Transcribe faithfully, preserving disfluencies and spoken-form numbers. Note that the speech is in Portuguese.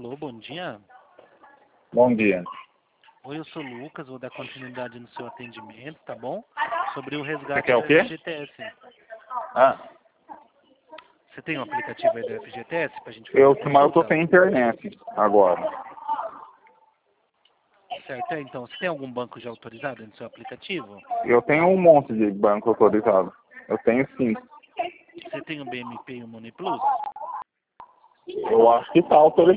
Alô, bom dia. Bom dia. Oi, eu sou o Lucas, vou dar continuidade no seu atendimento, tá bom? Sobre o Você resgate quer do o quê? F G T S. Ah, Você tem um aplicativo aí do F G T S pra gente fazer eu, a mas eu tô consulta? sem internet agora. Certo, é, então, você tem algum banco já autorizado no seu aplicativo? Eu tenho um monte de banco autorizado. Eu tenho sim. Você tem o B M P e o Money Plus? Eu acho que tá autorizado.